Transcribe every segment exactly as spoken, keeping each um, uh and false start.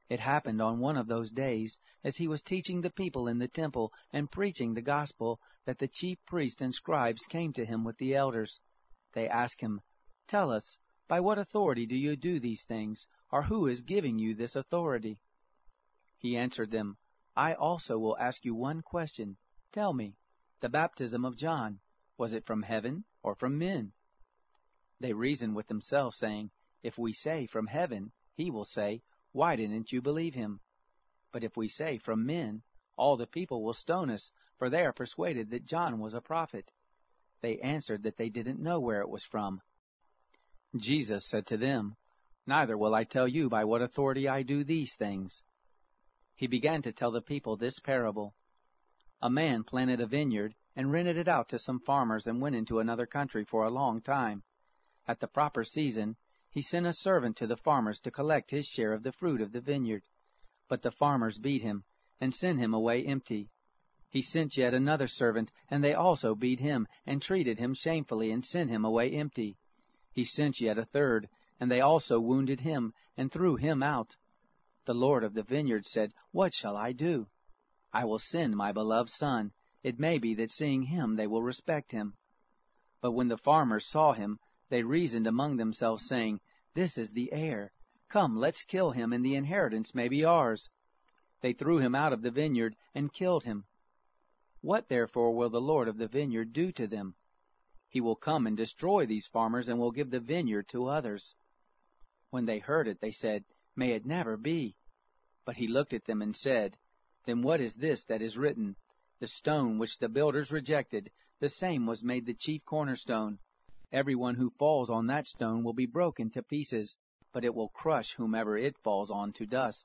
It happened on one of those days, as he was teaching the people in the temple and preaching the gospel, that the chief priests and scribes came to him with the elders. They asked him, "Tell us, by what authority do you do these things, or who is giving you this authority?" He answered them, "I also will ask you one question. Tell me, the baptism of John, was it from heaven or from men?" They reasoned with themselves, saying, "If we say from heaven, he will say, 'Why didn't you believe him?' But if we say from men, all the people will stone us, for they are persuaded that John was a prophet." They answered that they didn't know where it was from. Jesus said to them, "Neither will I tell you by what authority I do these things." He began to tell the people this parable. A man planted a vineyard and rented it out to some farmers and went into another country for a long time. At the proper season, he sent a servant to the farmers to collect his share of the fruit of the vineyard. But the farmers beat him and sent him away empty. He sent yet another servant, and they also beat him and treated him shamefully and sent him away empty. He sent yet a third, and they also wounded him and threw him out. The Lord of the vineyard said, "What shall I do? I will send my beloved son. It may be that seeing him they will respect him." But when the farmers saw him, they reasoned among themselves, saying, "This is the heir. Come, let's kill him, and the inheritance may be ours." They threw him out of the vineyard and killed him. What therefore will the Lord of the vineyard do to them? He will come and destroy these farmers, and will give the vineyard to others. When they heard it, they said, "May it never be." But he looked at them and said, "Then what is this that is written? The stone which the builders rejected, the same was made the chief cornerstone. Everyone who falls on that stone will be broken to pieces, but it will crush whomever it falls on to dust."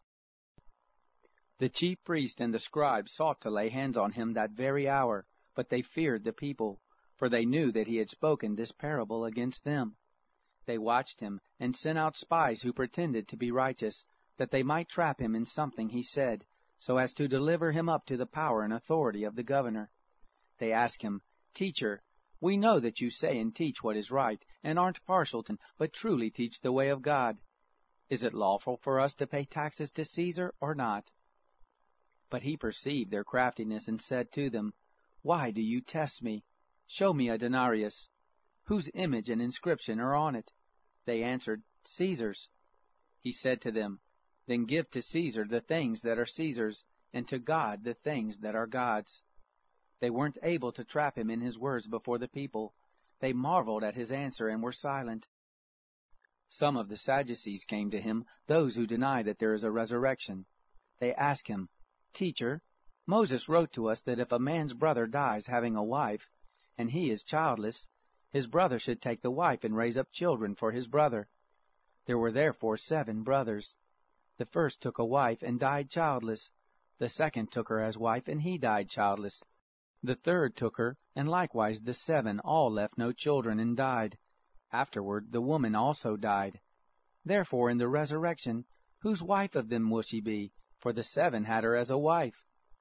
The chief priests and the scribes sought to lay hands on him that very hour, but they feared the people, for they knew that he had spoken this parable against them. They watched him and sent out spies who pretended to be righteous, that they might trap him in something he said, so as to deliver him up to the power and authority of the governor. They asked him, "Teacher, we know that you say and teach what is right, and aren't partial to, but truly teach the way of God. Is it lawful for us to pay taxes to Caesar or not?" But he perceived their craftiness and said to them, "Why do you test me? Show me a denarius. Whose image and inscription are on it?" They answered, "Caesar's." He said to them, "Then give to Caesar the things that are Caesar's, and to God the things that are God's." They weren't able to trap him in his words before the people. They marveled at his answer and were silent. Some of the Sadducees came to him, those who deny that there is a resurrection. They asked him, "Teacher, Moses wrote to us that if a man's brother dies having a wife, and he is childless, his brother should take the wife and raise up children for his brother. There were therefore seven brothers. The first took a wife and died childless. The second took her as wife, and he died childless. The third took her, and likewise the seven all left no children and died. Afterward the woman also died. Therefore in the resurrection, whose wife of them will she be? For the seven had her as a wife."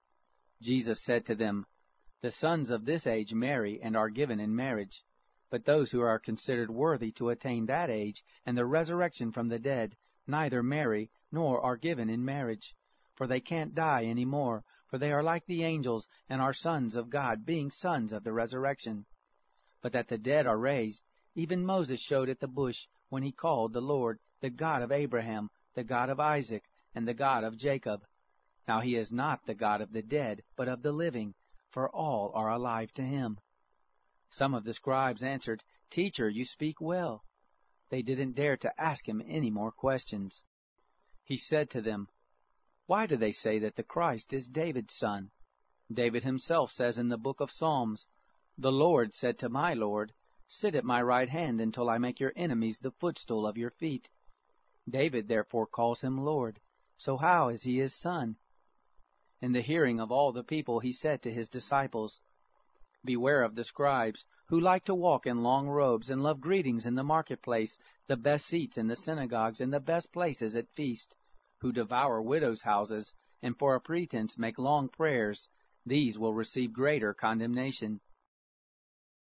Jesus said to them, "The sons of this age marry and are given in marriage. But those who are considered worthy to attain that age and the resurrection from the dead neither marry nor are given in marriage. For they can't die any more, for they are like the angels and are sons of God, being sons of the resurrection. But that the dead are raised, even Moses showed at the bush when he called the Lord, the God of Abraham, the God of Isaac, and the God of Jacob. Now he is not the God of the dead, but of the living, for all are alive to him." Some of the scribes answered, "Teacher, you speak well." They didn't dare to ask him any more questions. He said to them, "Why do they say that the Christ is David's son? David himself says in the book of Psalms, 'The Lord said to my Lord, Sit at my right hand until I make your enemies the footstool of your feet.' David therefore calls him Lord. So how is he his son?" In the hearing of all the people he said to his disciples, "Beware of the scribes, who like to walk in long robes and love greetings in the marketplace, the best seats in the synagogues, and the best places at feast, who devour widows' houses, and for a pretense make long prayers. These will receive greater condemnation.